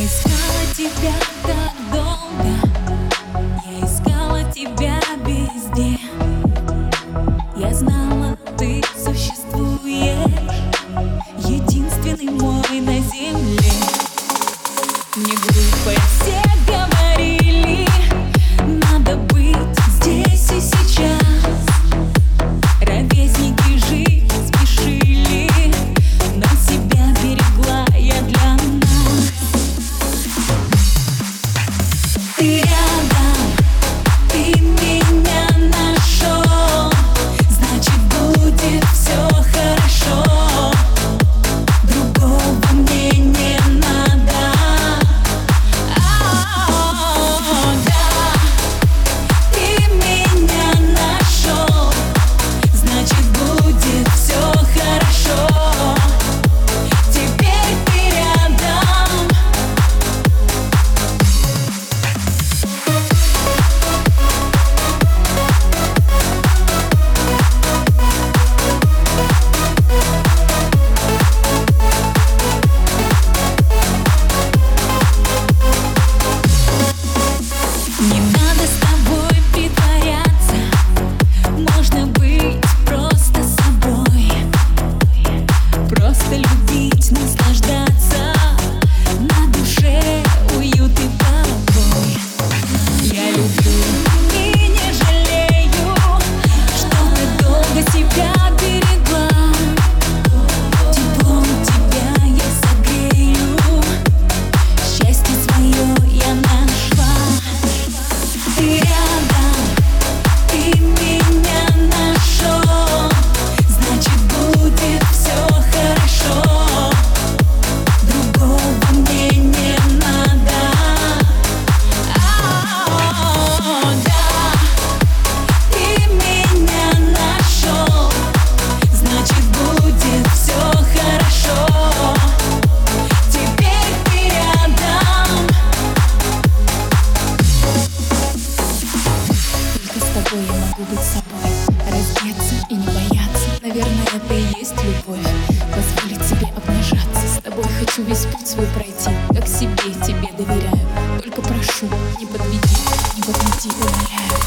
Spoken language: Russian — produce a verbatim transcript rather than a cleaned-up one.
Я искала тебя так долго, я искала тебя везде. Я знала, ты существуешь, единственный мой на земле. Мне глупо все говорили, надо быть здесь и сейчас. Ровесники жить спешили, но себя берегла я для нас. Ты рядом, ты меня нашел, значит будет все хорошо. Другого мне не надо. А-а-а, да, ты меня нашел, значит будет все хорошо. Теперь ты рядом. Не надо с тобой притворяться, можно быть просто собой. Просто любить, наслаждаться, на душе уют и покой. Я люблю и не жалею, что ты долго себя берегла. Теплом тебя я согрею, счастье свое я нашла. Ты рядом, ты меня нашел, значит будет все хорошо. Другого мне не надо. А-а-а, да, ты меня нашел, значит будет все хорошо. Теперь ты рядом. Только с тобой я могу быть собой, раздеться и не бояться. Наверное, это и есть любовь, позволить себе обнажаться. С тобой хочу весь путь свой пройти, как себе тебе доверяю. Только прошу, не подведи, не подведи, умоляю.